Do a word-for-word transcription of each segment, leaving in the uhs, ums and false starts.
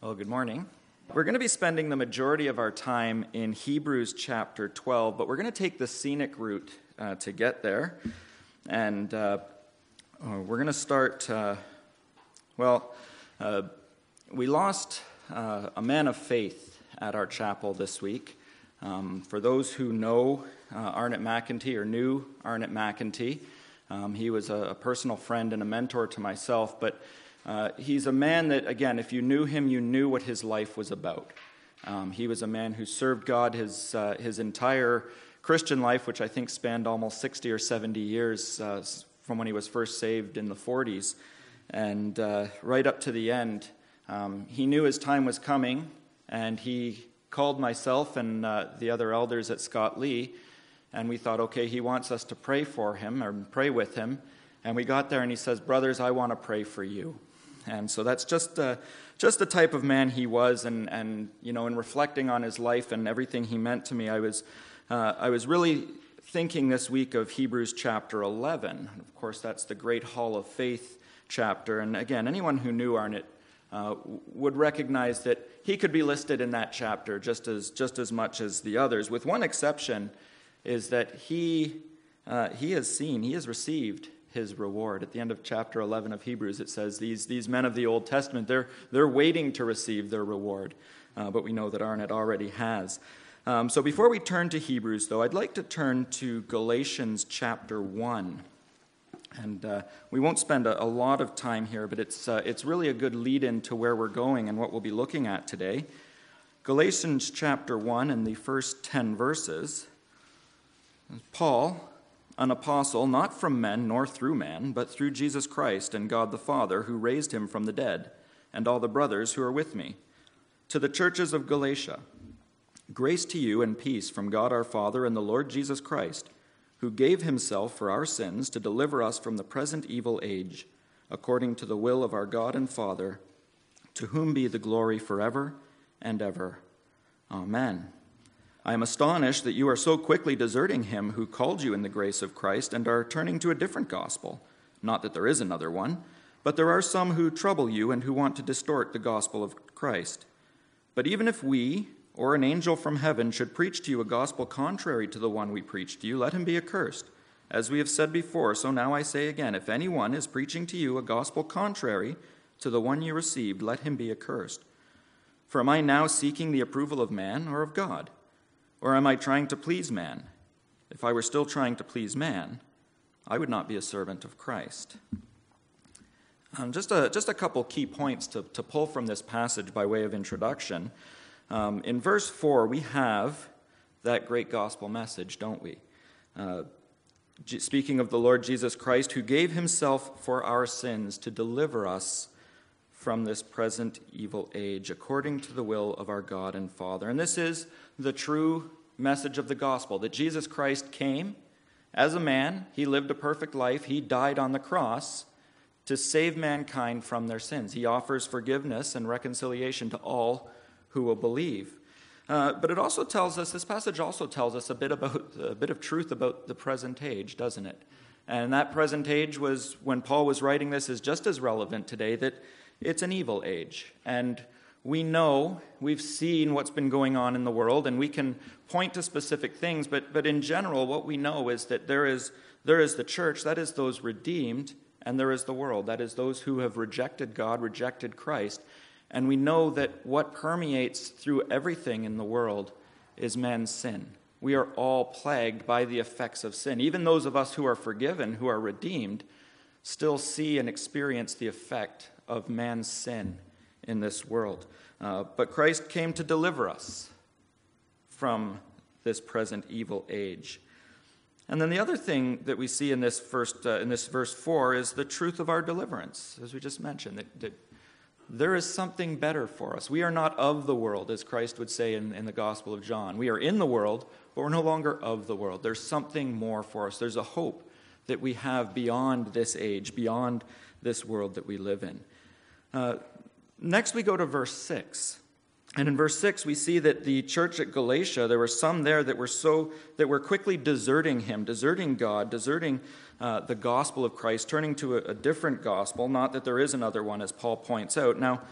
Well, good morning. We're going to be spending the majority of our time in Hebrews chapter twelve, but we're going to take the scenic route uh, to get there. And uh, we're going to start, uh, well, uh, we lost uh, a man of faith at our chapel this week. Um, for those who know uh, Arnott McEntee or knew Arnott McEntee, um, he was a, a personal friend and a mentor to myself, but Uh, he's a man that, again, if you knew him, you knew what his life was about. Um, he was a man who served God his uh, his entire Christian life, which I think spanned almost sixty or seventy years uh, from when he was first saved in the forties, and uh, right up to the end. Um, he knew his time was coming, and he called myself and uh, the other elders at Scott Lee, and we thought, okay, he wants us to pray for him, or pray with him, and we got there, and he says, "Brothers, I want to pray for you." And so that's just uh, just the type of man he was, and, and you know, in reflecting on his life and everything he meant to me, I was uh, I was really thinking this week of Hebrews chapter eleven. Of course, that's the great Hall of Faith chapter. And again, anyone who knew Arnott uh, would recognize that he could be listed in that chapter just as just as much as the others, with one exception, is that he uh, he has seen, he has received his reward. At the end of chapter eleven of Hebrews, it says these these men of the Old Testament, they're they're waiting to receive their reward, uh, but we know that Arnott already has. Um, so before we turn to Hebrews, though, I'd like to turn to Galatians chapter one, and uh, we won't spend a, a lot of time here, but it's uh, it's really a good lead-in to where we're going and what we'll be looking at today. Galatians chapter one and the first ten verses. Paul, an apostle, not from men nor through man, but through Jesus Christ and God the Father, who raised him from the dead, and all the brothers who are with me. To the churches of Galatia, grace to you and peace from God our Father and the Lord Jesus Christ, who gave himself for our sins to deliver us from the present evil age, according to the will of our God and Father, to whom be the glory forever and ever. Amen. I am astonished that you are so quickly deserting him who called you in the grace of Christ and are turning to a different gospel. Not that there is another one, but there are some who trouble you and who want to distort the gospel of Christ. But even if we, or an angel from heaven, should preach to you a gospel contrary to the one we preach to you, let him be accursed. As we have said before, so now I say again, if anyone is preaching to you a gospel contrary to the one you received, let him be accursed. For am I now seeking the approval of man or of God? Or am I trying to please man? If I were still trying to please man, I would not be a servant of Christ. Um, just a just a couple key points to, to pull from this passage by way of introduction. Um, in verse four, we have that great gospel message, don't we? Uh, speaking of the Lord Jesus Christ, who gave himself for our sins to deliver us from this present evil age, according to the will of our God and Father. And this is the true message of the gospel, that Jesus Christ came as a man, he lived a perfect life, he died on the cross to save mankind from their sins. He offers forgiveness and reconciliation to all who will believe. Uh, but it also tells us, this passage also tells us a bit about a bit of truth about the present age, doesn't it? And that present age was, when Paul was writing this, is just as relevant today, that it's an evil age. And we know, we've seen what's been going on in the world, and we can point to specific things, but but in general, what we know is that there is there is the church, that is those redeemed, and there is the world, that is those who have rejected God, rejected Christ. And we know that what permeates through everything in the world is man's sin. We are all plagued by the effects of sin. Even those of us who are forgiven, who are redeemed, still see and experience the effect of man's sin in this world. Uh, but Christ came to deliver us from this present evil age. And then the other thing that we see in this first uh, in this verse four is the truth of our deliverance, as we just mentioned, that, that there is something better for us. We are not of the world, as Christ would say in, in the Gospel of John. We are in the world, but we're no longer of the world. There's something more for us. There's a hope that we have beyond this age, beyond this world that we live in. Uh, next we go to verse six. And in verse six, we see that the church at Galatia, there were some there that were so that were quickly deserting him, deserting God, deserting uh, the gospel of Christ, turning to a, a different gospel. Not that there is another one, as Paul points out. Now,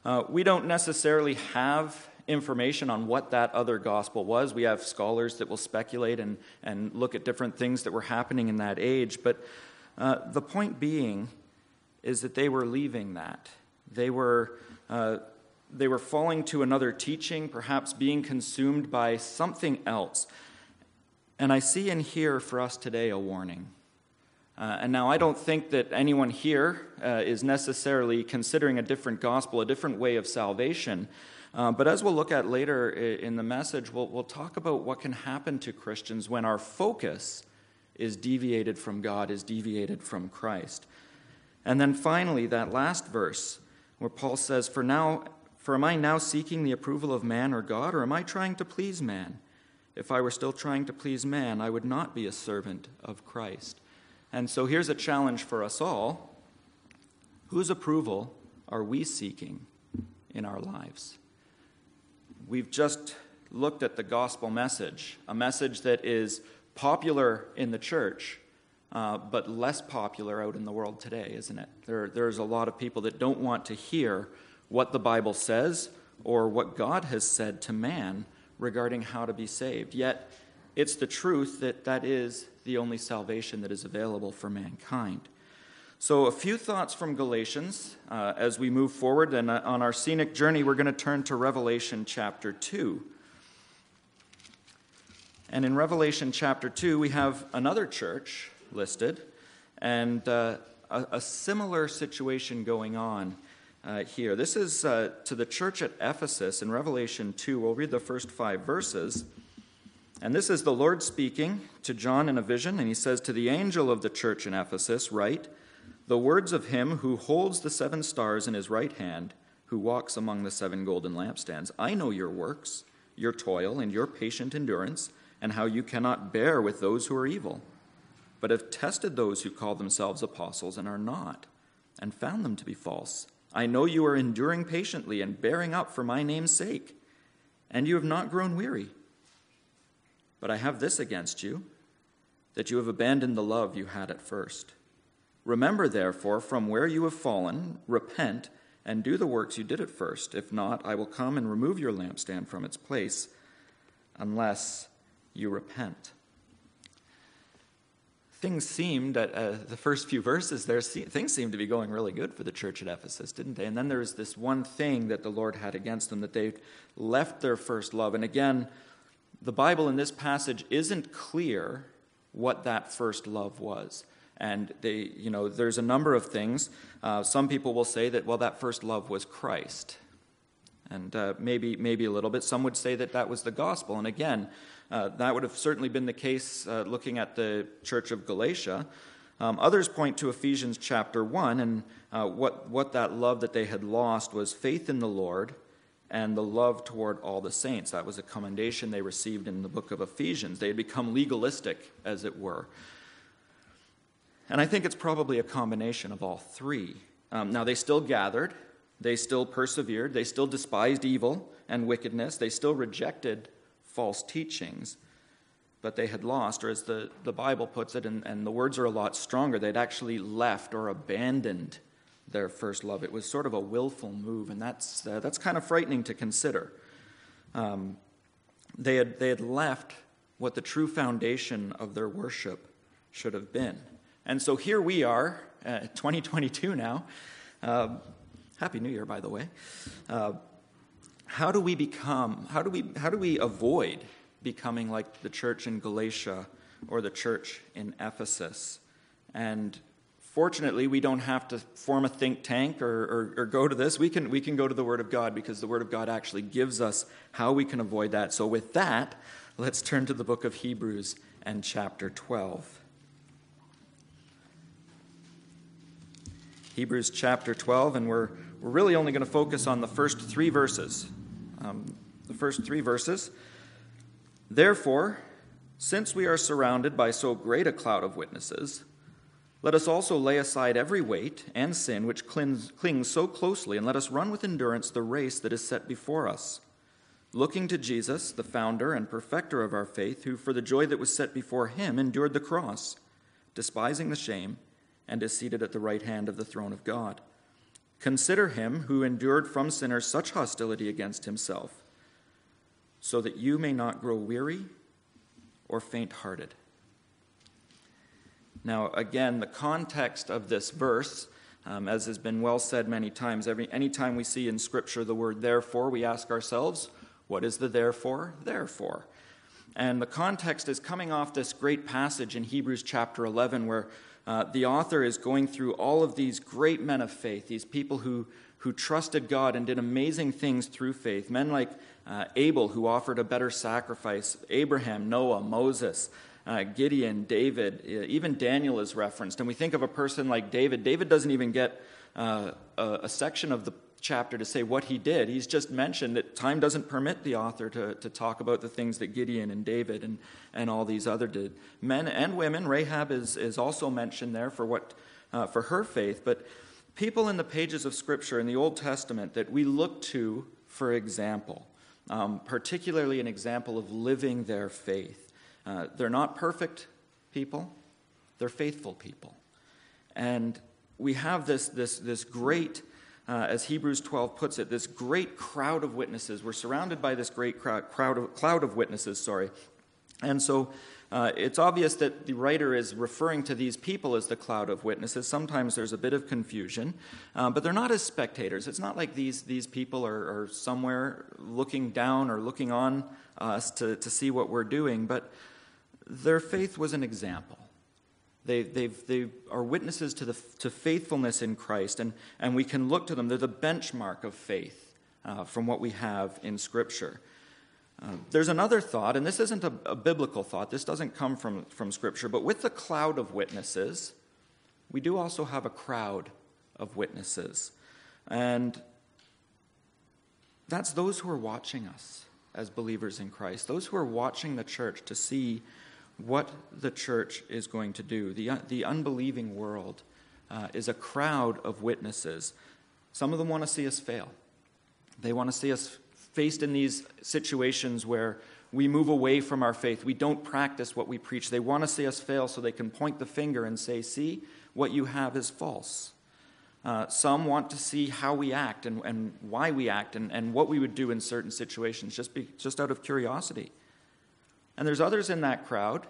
Uh, we don't necessarily have information on what that other gospel was. We have scholars that will speculate and, and look at different things that were happening in that age. But uh, the point being is that they were leaving that. They were uh, they were falling to another teaching, perhaps being consumed by something else. And I see in here for us today a warning. Uh, and now I don't think that anyone here uh, is necessarily considering a different gospel, a different way of salvation. Uh, but as we'll look at later in the message, we'll, we'll talk about what can happen to Christians when our focus is deviated from God, is deviated from Christ. And then finally, that last verse where Paul says, For now, for am I now seeking the approval of man or God, or am I trying to please man? If I were still trying to please man, I would not be a servant of Christ. And so here's a challenge for us all. Whose approval are we seeking in our lives? We've just looked at the gospel message, a message that is popular in the church, uh, but less popular out in the world today, isn't it? There, there's a lot of people that don't want to hear what the Bible says or what God has said to man regarding how to be saved. Yet, it's the truth that that is the only salvation that is available for mankind. So a few thoughts from Galatians uh, as we move forward. And uh, on our scenic journey, we're going to turn to Revelation chapter two. And in Revelation chapter two, we have another church listed, and uh, a, a similar situation going on uh, here. This is uh, to the church at Ephesus in Revelation two. We'll read the first five verses. And this is the Lord speaking to John in a vision, and he says, To the angel of the church in Ephesus, write, The words of him who holds the seven stars in his right hand, who walks among the seven golden lampstands. I know your works, your toil, and your patient endurance, and how you cannot bear with those who are evil, but have tested those who call themselves apostles and are not, and found them to be false. I know you are enduring patiently and bearing up for my name's sake, and you have not grown weary. But I have this against you, that you have abandoned the love you had at first. Remember, therefore, from where you have fallen, repent, and do the works you did at first. If not, I will come and remove your lampstand from its place, unless you repent. Things seemed, at uh, the first few verses there, things seemed to be going really good for the church at Ephesus, didn't they? And then there was this one thing that the Lord had against them, that they left their first love. And again, the Bible in this passage isn't clear what that first love was. And they, you know, there's a number of things. Uh, some people will say that, well, that first love was Christ. And uh, maybe maybe a little bit. Some would say that that was the gospel. And again, uh, that would have certainly been the case uh, looking at the church of Galatia. Um, others point to Ephesians chapter one, and uh, what, what that love that they had lost was faith in the Lord and the love toward all the saints. That was a commendation they received in the book of Ephesians. They had become legalistic, as it were. And I think it's probably a combination of all three. Um, now, they still gathered. They still persevered. They still despised evil and wickedness. They still rejected false teachings. But they had lost, or as the, the Bible puts it, and, and the words are a lot stronger, they'd actually left or abandoned their first love. It was sort of a willful move, and that's uh, that's kind of frightening to consider. Um, they had they had left what the true foundation of their worship should have been. And so here we are, uh, twenty twenty-two now. Uh, Happy New Year, by the way. Uh, how do we become? How do we? How do we avoid becoming like the church in Galatia or the church in Ephesus? And fortunately, we don't have to form a think tank or, or, or go to this. We can we can go to the Word of God, because the Word of God actually gives us how we can avoid that. So with that, let's turn to the book of Hebrews and chapter twelve. Hebrews chapter twelve, and we're we're really only going to focus on the first three verses. Um, the first three verses. Therefore, since we are surrounded by so great a cloud of witnesses, let us also lay aside every weight and sin which clings, clings so closely, and let us run with endurance the race that is set before us, looking to Jesus, the founder and perfecter of our faith, who for the joy that was set before him endured the cross, despising the shame, and is seated at the right hand of the throne of God. Consider him who endured from sinners such hostility against himself, so that you may not grow weary or faint-hearted. Now, again, the context of this verse, um, as has been well said many times, every anytime we see in Scripture the word therefore, we ask ourselves, what is the therefore there for? And the context is coming off this great passage in Hebrews chapter eleven where uh, the author is going through all of these great men of faith, these people who, who trusted God and did amazing things through faith. Men like uh, Abel, who offered a better sacrifice, Abraham, Noah, Moses, uh, Gideon, David, even Daniel is referenced. And we think of a person like David. David doesn't even get uh, a, a section of the chapter to say what he did. He's just mentioned that time doesn't permit the author to, to talk about the things that Gideon and David and, and all these other did. Men and women, Rahab is, is also mentioned there for what uh, for her faith, but people in the pages of Scripture in the Old Testament that we look to for example, um, particularly an example of living their faith. Uh, they're not perfect people, they're faithful people. And we have this, this, this great Uh, as Hebrews twelve puts it, this great crowd of witnesses. We're surrounded by this great crowd, crowd of, cloud of witnesses, sorry. And so uh, it's obvious that the writer is referring to these people as the cloud of witnesses. Sometimes there's a bit of confusion, uh, but they're not as spectators. It's not like these, these people are, are somewhere looking down or looking on us to, to see what we're doing, but their faith was an example. They, they've, they are witnesses to, the, to faithfulness in Christ, and, and we can look to them. They're the benchmark of faith uh, from what we have in Scripture. Uh, there's another thought, and this isn't a, a biblical thought. This doesn't come from, from Scripture, but with the cloud of witnesses, we do also have a crowd of witnesses. And that's those who are watching us as believers in Christ, those who are watching the church to see what the church is going to do. The, the unbelieving world uh, is a crowd of witnesses. Some of them want to see us fail. They want to see us faced in these situations where we move away from our faith. We don't practice what we preach. They want to see us fail so they can point the finger and say, see, what you have is false. Uh, some want to see how we act and, and why we act and, and what we would do in certain situations just, be, just out of curiosity. And there's others in that crowd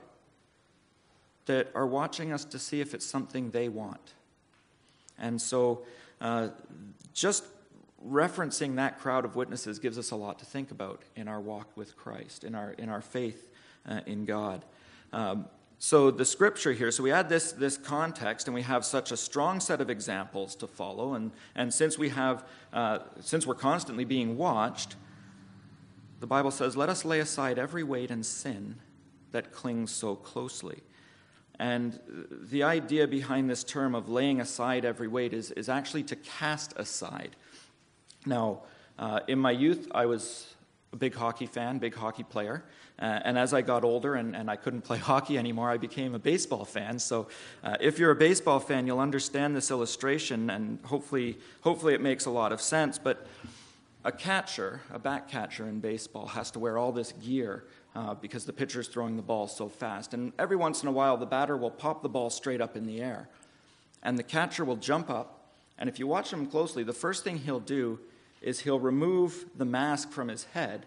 that are watching us to see if it's something they want. And so uh, just referencing that crowd of witnesses gives us a lot to think about in our walk with Christ, in our in our faith uh, in God. Um, so the Scripture here, so we add this, this context, and we have such a strong set of examples to follow. And, and since we have, uh, since we're constantly being watched, the Bible says, let us lay aside every weight and sin that clings so closely. And the idea behind this term of laying aside every weight is, is actually to cast aside. Now, uh, in my youth, I was a big hockey fan, big hockey player. Uh, and as I got older and, and I couldn't play hockey anymore, I became a baseball fan. So uh, if you're a baseball fan, you'll understand this illustration, and hopefully, hopefully it makes a lot of sense. But a catcher, a back catcher in baseball, has to wear all this gear uh, because the pitcher's throwing the ball so fast. And every once in a while, the batter will pop the ball straight up in the air. And the catcher will jump up, and if you watch him closely, the first thing he'll do is he'll remove the mask from his head,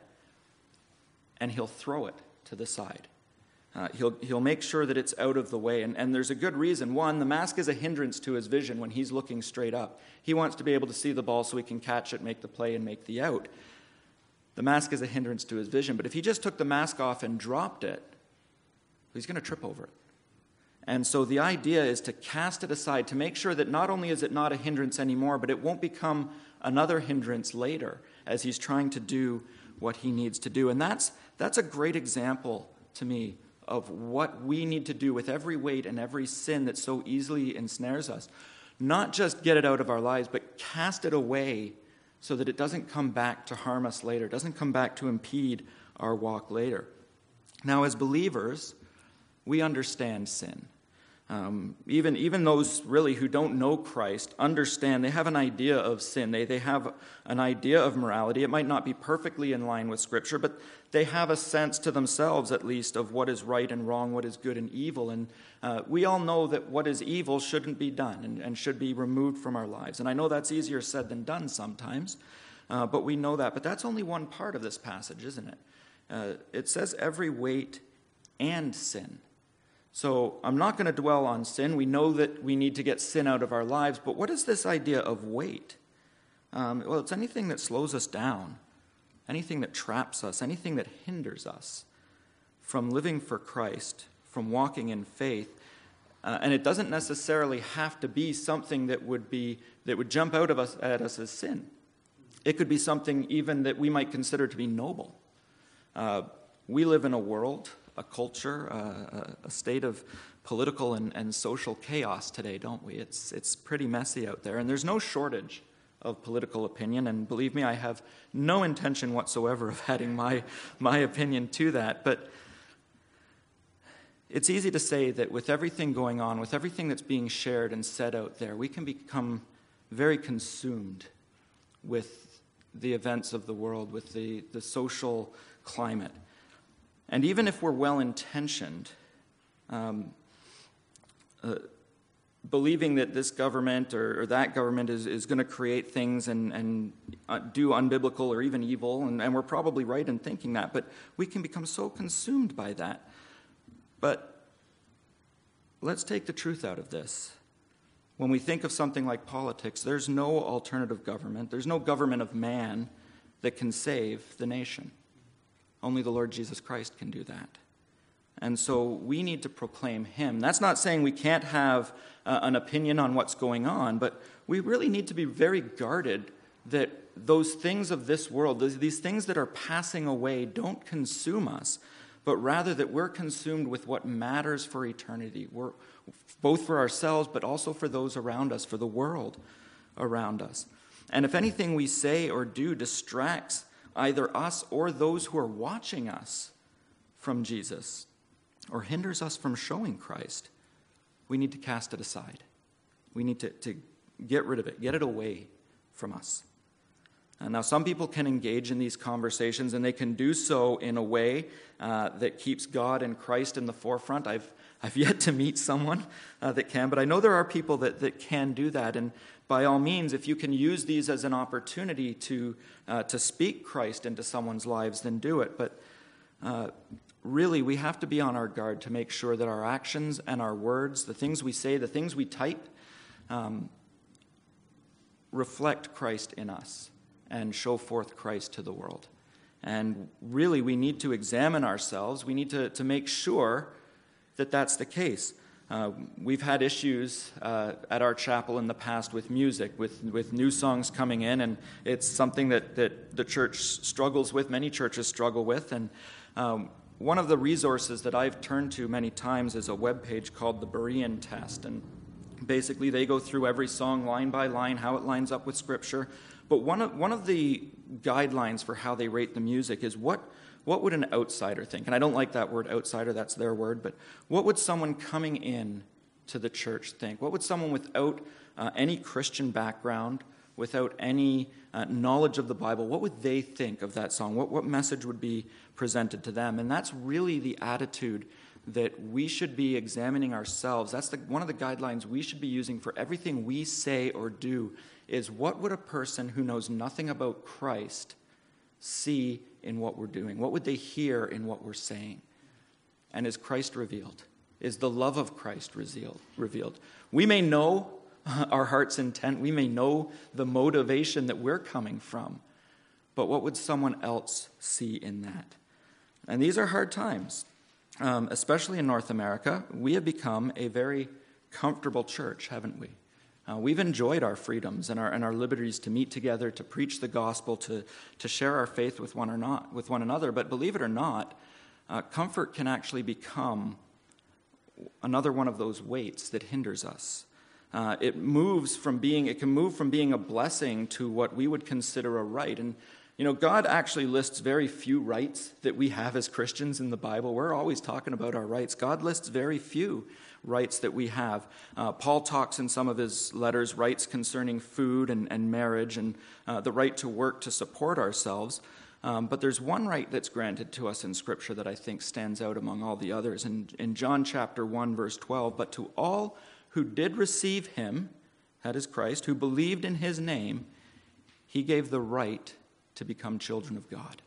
and he'll throw it to the side. Uh, he'll he'll make sure that it's out of the way, and, and there's a good reason. One, the mask is a hindrance to his vision when he's looking straight up. He wants to be able to see the ball so he can catch it, make the play, and make the out. The mask is a hindrance to his vision, but if he just took the mask off and dropped it, he's going to trip over it. And so the idea is to cast it aside, to make sure that not only is it not a hindrance anymore, but it won't become another hindrance later as he's trying to do what he needs to do. And that's that's a great example to me of what we need to do with every weight and every sin that so easily ensnares us. Not just get it out of our lives, but cast it away so that it doesn't come back to harm us later, doesn't come back to impede our walk later. Now, as believers, we understand sin. Um, even, even those really who don't know Christ understand, they have an idea of sin. They, they have an idea of morality. It might not be perfectly in line with Scripture, but they have a sense to themselves, at least, of what is right and wrong, what is good and evil. And uh, we all know that what is evil shouldn't be done and, and should be removed from our lives. And I know that's easier said than done sometimes, uh, but we know that. But that's only one part of this passage, isn't it? Uh, it says every weight and sin. So I'm not going to dwell on sin. We know that we need to get sin out of our lives, but what is this idea of weight? Um, well, it's anything that slows us down, anything that traps us, anything that hinders us from living for Christ, from walking in faith. Uh, and it doesn't necessarily have to be something that would be that would jump out of us at us as sin. It could be something even that we might consider to be noble. Uh, we live in a world, a culture, uh, a state of political and, and social chaos today, don't we? It's it's pretty messy out there, and there's no shortage of political opinion, and believe me, I have no intention whatsoever of adding my, my opinion to that, but it's easy to say that with everything going on, with everything that's being shared and said out there, we can become very consumed with the events of the world, with the, the social climate. And even if we're well-intentioned, um, uh, believing that this government or, or that government is, is going to create things and, and uh, do unbiblical or even evil, and, and we're probably right in thinking that, but we can become so consumed by that. But let's take the truth out of this. When we think of something like politics, there's no alternative government. There's no government of man that can save the nation. Only the Lord Jesus Christ can do that. And so we need to proclaim him. That's not saying we can't have uh, an opinion on what's going on, but we really need to be very guarded that those things of this world, these things that are passing away, don't consume us, but rather that we're consumed with what matters for eternity, we're, both for ourselves, but also for those around us, for the world around us. And if anything we say or do distracts either us or those who are watching us from Jesus, or hinders us from showing Christ, we need to cast it aside. We need to, to get rid of it, get it away from us. And now, some people can engage in these conversations, and they can do so in a way uh, that keeps God and Christ in the forefront. I've I've yet to meet someone uh, that can, but I know there are people that, that can do that. And by all means, if you can use these as an opportunity to uh, to speak Christ into someone's lives, then do it. But uh, really, we have to be on our guard to make sure that our actions and our words, the things we say, the things we type, um, reflect Christ in us and show forth Christ to the world. And really, we need to examine ourselves. We need to, to make sure that that's the case. Uh, we've had issues uh, at our chapel in the past with music, with, with new songs coming in, and it's something that, that the church struggles with, many churches struggle with. And um, one of the resources that I've turned to many times is a webpage called the Berean Test. And basically, they go through every song line by line, how it lines up with Scripture. But one of, one of the guidelines for how they rate the music is what What would an outsider think? And I don't like that word outsider, that's their word, but what would someone coming in to the church think? What would someone without uh, any Christian background, without any uh, knowledge of the Bible, what would they think of that song? What, what message would be presented to them? And that's really the attitude that we should be examining ourselves. That's the, one of the guidelines we should be using for everything we say or do, is what would a person who knows nothing about Christ see in what we're doing? What would they hear in what we're saying? And is Christ revealed? Is the love of Christ revealed? We may know our heart's intent. We may know the motivation that we're coming from. But what would someone else see in that? And these are hard times, um, especially in North America. We have become a very comfortable church, haven't we? Uh, we've enjoyed our freedoms and our and our liberties to meet together, to preach the gospel, to to share our faith with one or not with one another. But believe it or not, uh, comfort can actually become another one of those weights that hinders us. Uh, it moves from being it can move from being a blessing to what we would consider a right. And You know, God actually lists very few rights that we have as Christians in the Bible. We're always talking about our rights. God lists very few rights that we have. Uh, Paul talks in some of his letters rights concerning food and, and marriage and uh, the right to work to support ourselves. Um, but there's one right that's granted to us in Scripture that I think stands out among all the others. In, in John chapter one, verse twelve, but to all who did receive him, that is Christ, who believed in his name, he gave the right to become children of God.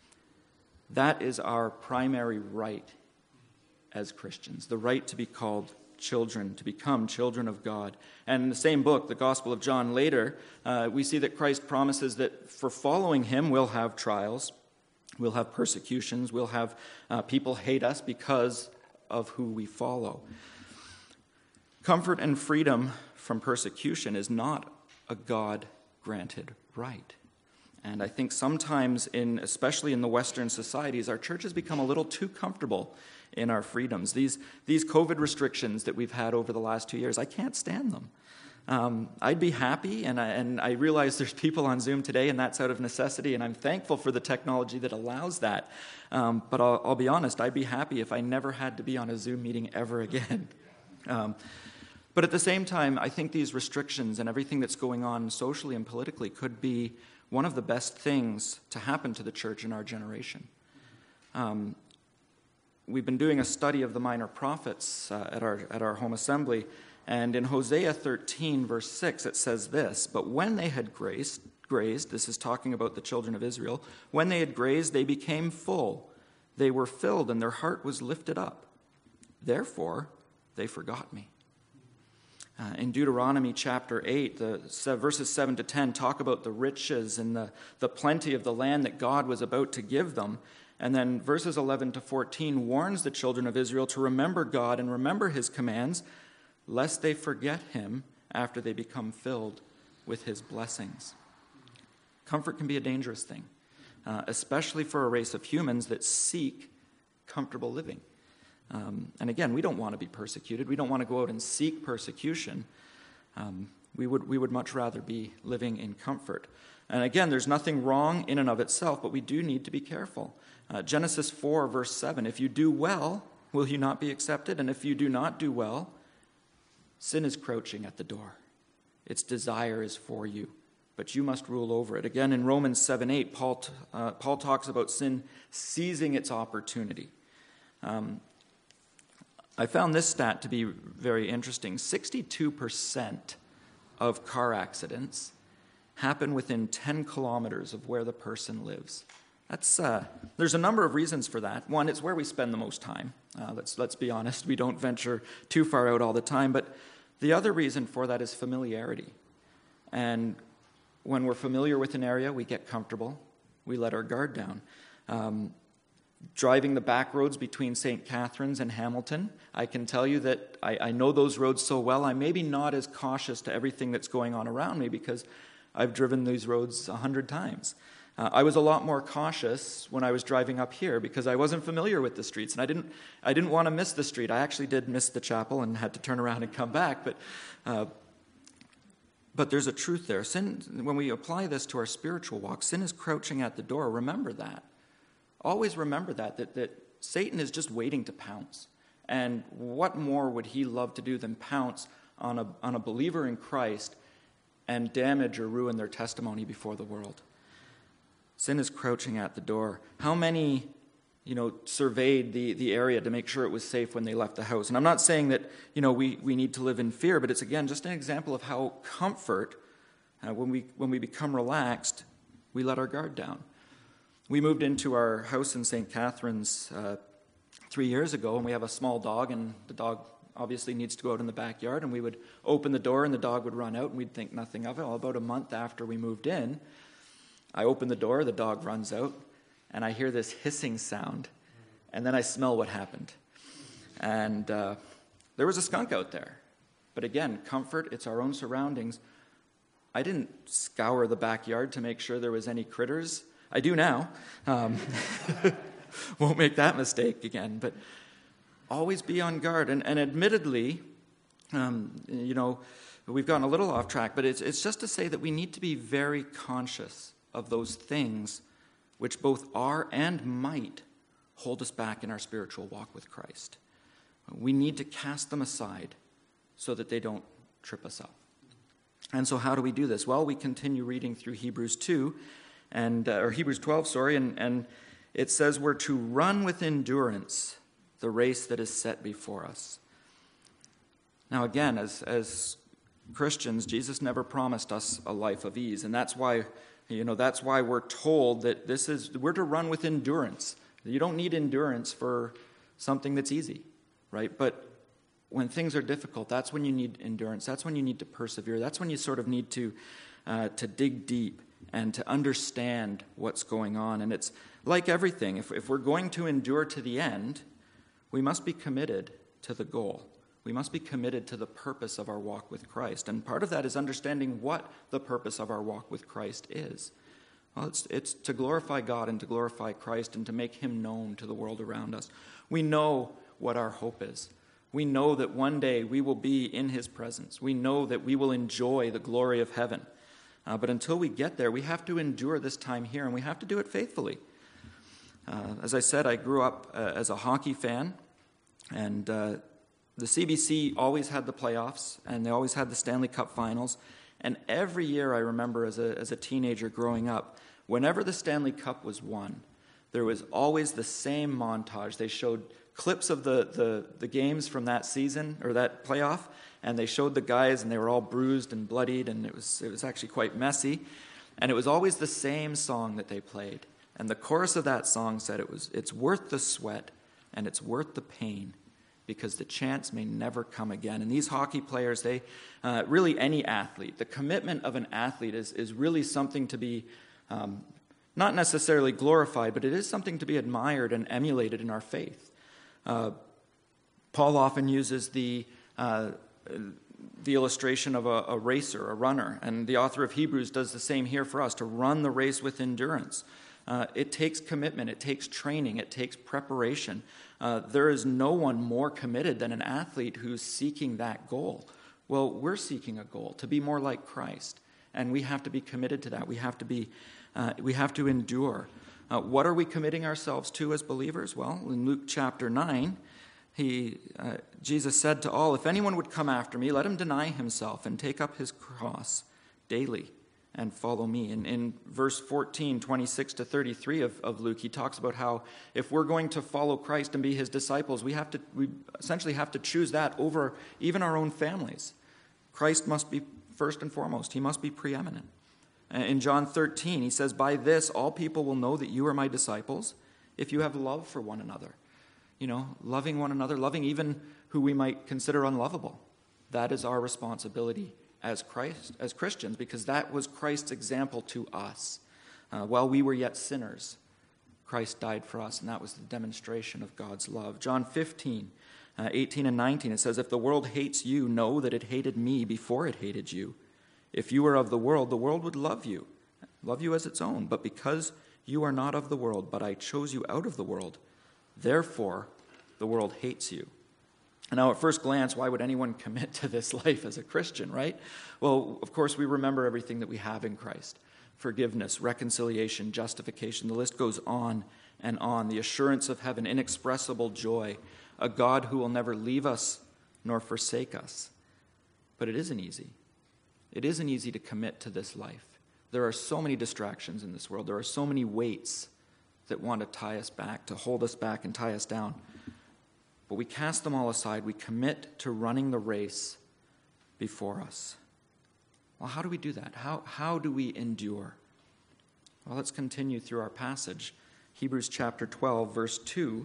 That is our primary right as Christians, the right to be called children, to become children of God. And in the same book, the Gospel of John, later, uh, we see that Christ promises that for following him, we'll have trials, we'll have persecutions, we'll have uh, people hate us because of who we follow. Comfort and freedom from persecution is not a God-granted right. And I think sometimes, in especially in the Western societies, our church has become a little too comfortable in our freedoms. These, these COVID restrictions that we've had over the last two years, I can't stand them. Um, I'd be happy, and I, and I realize there's people on Zoom today, and that's out of necessity, and I'm thankful for the technology that allows that. Um, but I'll, I'll be honest, I'd be happy if I never had to be on a Zoom meeting ever again. Um, but at the same time, I think these restrictions and everything that's going on socially and politically could be one of the best things to happen to the church in our generation. Um, we've been doing a study of the minor prophets uh, at our at our home assembly, and in Hosea thirteen, verse six, it says this, but when they had grazed, grazed, this is talking about the children of Israel, when they had grazed, they became full. They were filled, and their heart was lifted up. Therefore, they forgot me. Uh, in Deuteronomy chapter eight, the verses seven to ten talk about the riches and the, the plenty of the land that God was about to give them. And then verses eleven to fourteen warns the children of Israel to remember God and remember his commands, lest they forget him after they become filled with his blessings. Comfort can be a dangerous thing, uh, especially for a race of humans that seek comfortable living. Um, and again, we don't want to be persecuted. We don't want to go out and seek persecution. Um, we would we would much rather be living in comfort. And again, there's nothing wrong in and of itself, but we do need to be careful. Uh, Genesis four, verse seven, if you do well, will you not be accepted? And if you do not do well, sin is crouching at the door. Its desire is for you, but you must rule over it. Again, in Romans seven eight, Paul, t- uh, Paul talks about sin seizing its opportunity. Um, I found this stat to be very interesting. sixty-two percent of car accidents happen within ten kilometers of where the person lives. That's uh, there's a number of reasons for that. One, it's where we spend the most time. Uh, let's let's be honest. We don't venture too far out all the time. But the other reason for that is familiarity. And when we're familiar with an area, we get comfortable. We let our guard down. Um, Driving the back roads between Saint Catharines and Hamilton, I can tell you that I, I know those roads so well, I'm maybe not as cautious to everything that's going on around me because I've driven these roads a hundred times. Uh, I was a lot more cautious when I was driving up here because I wasn't familiar with the streets, and I didn't I didn't want to miss the street. I actually did miss the chapel and had to turn around and come back, but uh, but there's a truth there. Sin, when we apply this to our spiritual walk, sin is crouching at the door. Remember that. Always remember that, that, that Satan is just waiting to pounce. And what more would he love to do than pounce on a, on a believer in Christ and damage or ruin their testimony before the world? Sin is crouching at the door. How many, you know, surveyed the, the area to make sure it was safe when they left the house? And I'm not saying that, you know, we, we need to live in fear, but it's, again, just an example of how comfort, uh, when we when we become relaxed, we let our guard down. We moved into our house in Saint Catharines uh, three years ago, and we have a small dog, and the dog obviously needs to go out in the backyard, and we would open the door, and the dog would run out, and we'd think nothing of it. Well, about a month after we moved in, I open the door, the dog runs out, and I hear this hissing sound, and then I smell what happened. And uh, there was a skunk out there. But again, comfort, it's our own surroundings. I didn't scour the backyard to make sure there was any critters. I do now. Um, won't make that mistake again. But always be on guard. And, and admittedly, um, you know, we've gotten a little off track, but it's it's just to say that we need to be very conscious of those things which both are and might hold us back in our spiritual walk with Christ. We need to cast them aside so that they don't trip us up. And so how do we do this? Well, we continue reading through Hebrews two, and uh, or Hebrews twelve, sorry, and, and it says we're to run with endurance the race that is set before us. Now again, as as Christians, Jesus never promised us a life of ease, and that's why, you know, that's why we're told that this is we're to run with endurance. You don't need endurance for something that's easy, right? But when things are difficult, that's when you need endurance. That's when you need to persevere. That's when you sort of need to uh, to dig deep and to understand what's going on. And it's like everything. If, if we're going to endure to the end, we must be committed to the goal. We must be committed to the purpose of our walk with Christ. And part of that is understanding what the purpose of our walk with Christ is. Well, it's, it's to glorify God and to glorify Christ and to make him known to the world around us. We know what our hope is. We know that one day we will be in his presence. We know that we will enjoy the glory of heaven. Uh, but until we get there, we have to endure this time here, and we have to do it faithfully. Uh, as I said, I grew up uh, as a hockey fan, and uh, the C B C always had the playoffs, and they always had the Stanley Cup finals. And every year, I remember as a, as a teenager growing up, whenever the Stanley Cup was won, there was always the same montage. They showed clips of the, the, the games from that season or that playoff, and they showed the guys, and they were all bruised and bloodied, and it was it was actually quite messy. And it was always the same song that they played. And the chorus of that song said it was, "It's worth the sweat and it's worth the pain, because the chance may never come again." And these hockey players, they uh, really any athlete, the commitment of an athlete is is really something to be um, not necessarily glorified, but it is something to be admired and emulated in our faith. Uh, Paul often uses the uh, the illustration of a, a racer, a runner, and the author of Hebrews does the same here for us, to run the race with endurance. Uh, it takes commitment, it takes training, it takes preparation. Uh, there is no one more committed than an athlete who's seeking that goal. Well, we're seeking a goal, to be more like Christ, and we have to be committed to that. We have to be, uh, we have to endure. Uh, what are we committing ourselves to as believers? Well, in Luke chapter nine, he, uh, Jesus said to all, "If anyone would come after me, let him deny himself and take up his cross daily and follow me." And in verse fourteen, twenty-six to thirty-three of, of Luke, he talks about how if we're going to follow Christ and be his disciples, we have to we essentially have to choose that over even our own families. Christ must be first and foremost. He must be preeminent. In John thirteen, he says, "By this all people will know that you are my disciples, if you have love for one another." You know, loving one another, loving even who we might consider unlovable. That is our responsibility as Christ, as Christians, because that was Christ's example to us. Uh, while we were yet sinners, Christ died for us, and that was the demonstration of God's love. John fifteen, uh, eighteen and nineteen, it says, "If the world hates you, know that it hated me before it hated you. If you were of the world, the world would love you, love you as its own. But because you are not of the world, but I chose you out of the world, therefore the world hates you." Now, at first glance, why would anyone commit to this life as a Christian, right? Well, of course, we remember everything that we have in Christ. Forgiveness, reconciliation, justification. The list goes on and on. The assurance of heaven, inexpressible joy, a God who will never leave us nor forsake us. But it isn't easy. It isn't easy to commit to this life. There are so many distractions in this world. There are so many weights that want to tie us back, to hold us back and tie us down. But we cast them all aside. We commit to running the race before us. Well, how do we do that? How, how do we endure? Well, let's continue through our passage. Hebrews chapter twelve, verse two.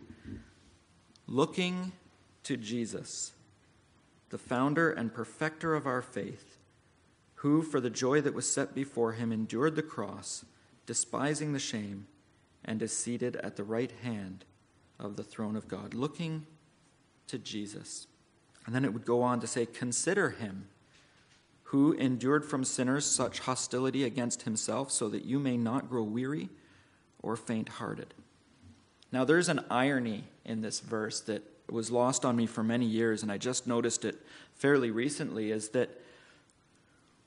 "Looking to Jesus, the founder and perfecter of our faith, who for the joy that was set before him endured the cross, despising the shame, and is seated at the right hand of the throne of God." Looking to Jesus. And then it would go on to say, "Consider him who endured from sinners such hostility against himself, so that you may not grow weary or faint-hearted." Now, there's an irony in this verse that was lost on me for many years, and I just noticed it fairly recently, is that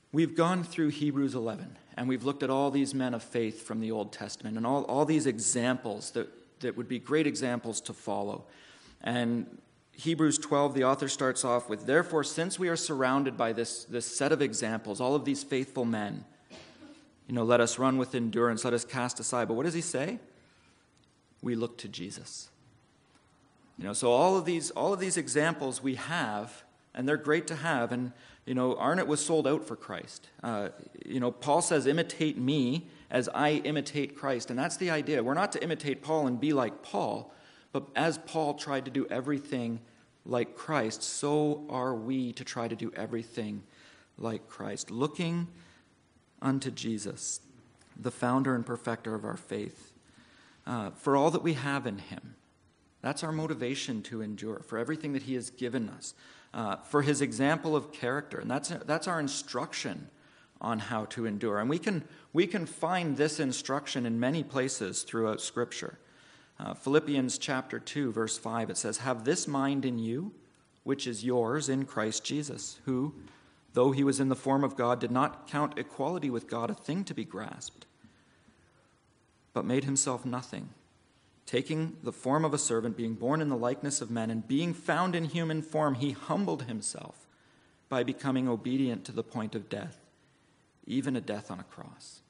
We've gone through Hebrews eleven, and we've looked at all these men of faith from the Old Testament and all, all these examples that, that would be great examples to follow. And Hebrews twelve, the author starts off with, therefore, since we are surrounded by this, this set of examples, all of these faithful men, you know, let us run with endurance, let us cast aside. But what does he say? We look to Jesus. You know, so all of these, all of these examples we have, and they're great to have. And, you know, Arnott was sold out for Christ. Uh, you know, Paul says, imitate me as I imitate Christ. And that's the idea. We're not to imitate Paul and be like Paul, but as Paul tried to do everything like Christ, so are we to try to do everything like Christ, looking unto Jesus, the founder and perfecter of our faith, uh, for all that we have in him. That's our motivation to endure, for everything that he has given us, uh, for his example of character. And that's that's our instruction on how to endure. And we can we can find this instruction in many places throughout Scripture. Uh, Philippians chapter two, verse five, it says, have this mind in you, which is yours in Christ Jesus, who, though he was in the form of God, did not count equality with God a thing to be grasped, but made himself nothing, taking the form of a servant, being born in the likeness of men, and being found in human form, he humbled himself by becoming obedient to the point of death, even a death on a cross.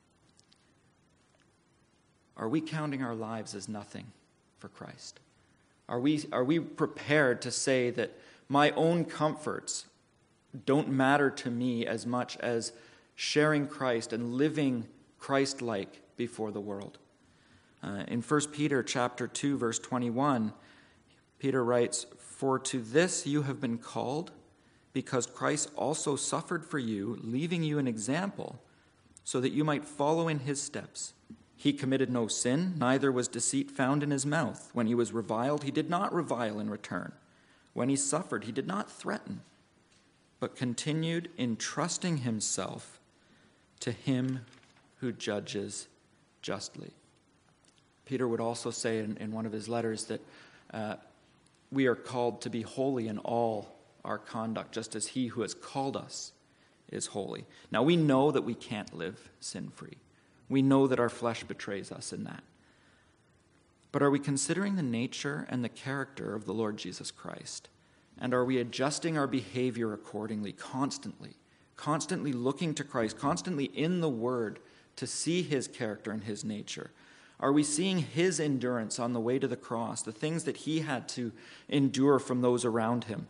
Are we counting our lives as nothing for Christ? Are we, are we prepared to say that my own comforts don't matter to me as much as sharing Christ and living Christ-like before the world? Uh, in First Peter chapter two, verse twenty-one, Peter writes, for to this you have been called, because Christ also suffered for you, leaving you an example, so that you might follow in his steps. He committed no sin, neither was deceit found in his mouth. When he was reviled, he did not revile in return. When he suffered, he did not threaten, but continued entrusting himself to him who judges justly. Peter would also say in, in one of his letters that uh, we are called to be holy in all our conduct, just as he who has called us is holy. Now, we know that we can't live sin-free. We know that our flesh betrays us in that. But are we considering the nature and the character of the Lord Jesus Christ? And are we adjusting our behavior accordingly, constantly, constantly looking to Christ, constantly in the Word to see his character and his nature? Are we seeing his endurance on the way to the cross, the things that he had to endure from those around him?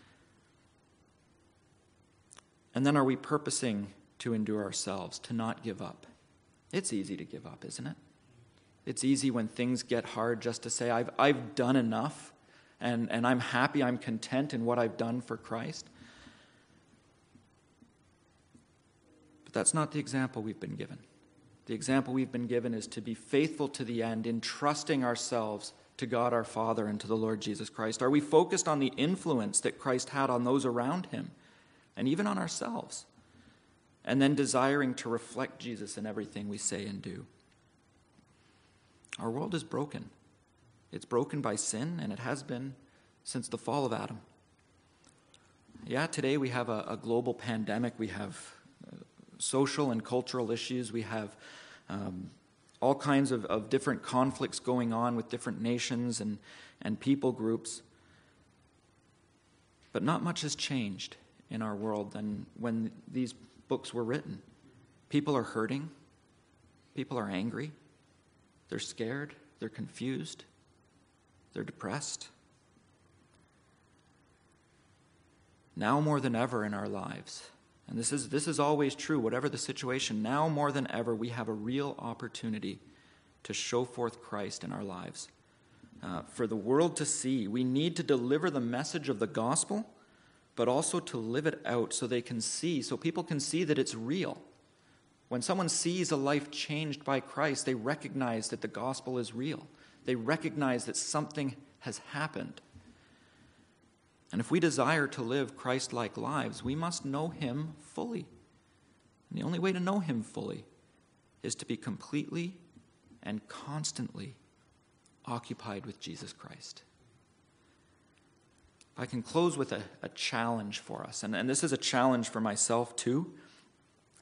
And then are we purposing to endure ourselves, to not give up? It's easy to give up, isn't it? It's easy when things get hard just to say, I've, I've done enough, and, and I'm happy, I'm content in what I've done for Christ. But that's not the example we've been given. The example we've been given is to be faithful to the end, entrusting ourselves to God our Father and to the Lord Jesus Christ. Are we focused on the influence that Christ had on those around him, and even on ourselves? And then desiring to reflect Jesus in everything we say and do. Our world is broken. It's broken by sin, and it has been since the fall of Adam. Yeah, today we have a, a global pandemic. We have uh, social and cultural issues. We have um, all kinds of, of different conflicts going on with different nations and, and people groups. But not much has changed in our world than when these books were written. People are hurting. People are angry. They're scared. They're confused. They're depressed. Now more than ever in our lives, and this is this is always true, whatever the situation, now more than ever we have a real opportunity to show forth Christ in our lives. Uh, for the world to see, we need to deliver the message of the gospel, but also to live it out so they can see, so people can see that it's real. When someone sees a life changed by Christ, they recognize that the gospel is real. They recognize that something has happened. And if we desire to live Christ-like lives, we must know him fully. And the only way to know him fully is to be completely and constantly occupied with Jesus Christ. I can close with a, a challenge for us, and, and this is a challenge for myself too.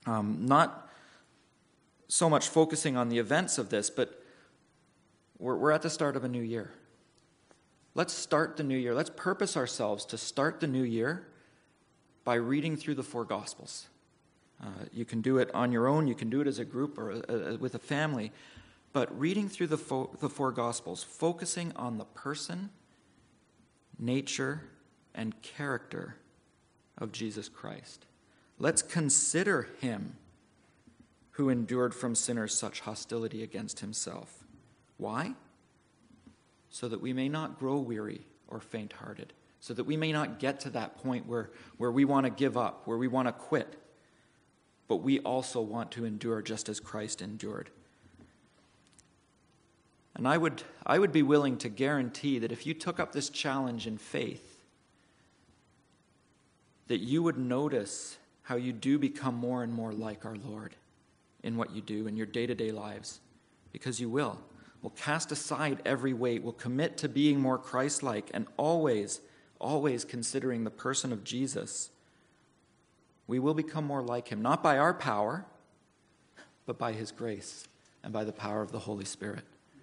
Um, not so much focusing on the events of this, but we're, we're at the start of a new year. Let's start the new year. Let's purpose ourselves to start the new year by reading through the four Gospels. Uh, you can do it on your own, you can do it as a group or a, a, with a family, but reading through the, fo- the four Gospels, focusing on the person, nature, and character of Jesus Christ. Let's consider him who endured from sinners such hostility against himself. Why? So that we may not grow weary or faint-hearted, so that we may not get to that point where, where we want to give up, where we want to quit, but we also want to endure just as Christ endured. And I would, I would be willing to guarantee that if you took up this challenge in faith, that you would notice how you do become more and more like our Lord in what you do in your day-to-day lives, because you will. We'll cast aside every weight. We'll commit to being more Christ-like and always, always considering the person of Jesus. We will become more like him, not by our power, but by his grace and by the power of the Holy Spirit.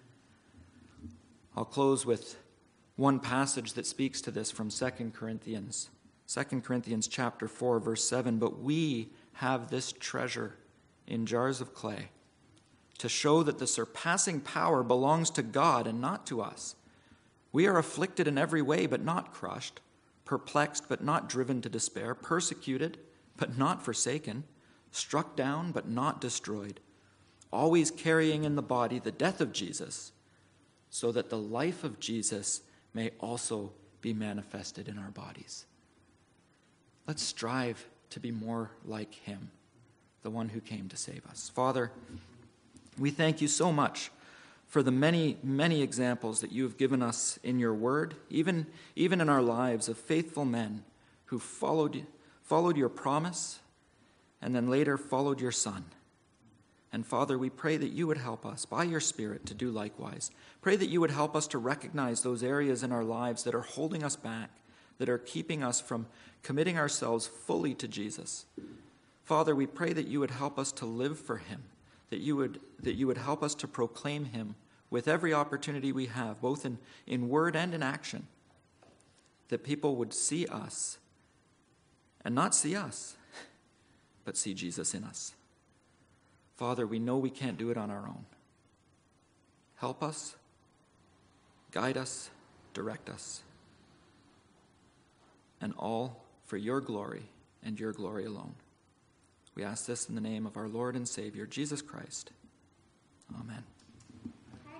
I'll close with one passage that speaks to this from Second Corinthians. Second Corinthians chapter four, verse seven, "But we have this treasure in jars of clay, to show that the surpassing power belongs to God and not to us. We are afflicted in every way, but not crushed, perplexed, but not driven to despair, persecuted, but not forsaken, struck down, but not destroyed, always carrying in the body the death of Jesus, so that the life of Jesus may also be manifested in our bodies." Let's strive to be more like him, the one who came to save us. Father, we thank you so much for the many, many examples that you have given us in your word, even, even in our lives, of faithful men who followed, followed your promise and then later followed your Son. And Father, we pray that you would help us by your Spirit to do likewise. Pray that you would help us to recognize those areas in our lives that are holding us back, that are keeping us from committing ourselves fully to Jesus. Father, we pray that you would help us to live for him, that you would, that you would help us to proclaim him with every opportunity we have, both in, in word and in action, that people would see us and not see us, but see Jesus in us. Father, we know we can't do it on our own. Help us, guide us, direct us, and all for your glory and your glory alone. We ask this in the name of our Lord and Savior, Jesus Christ. Amen.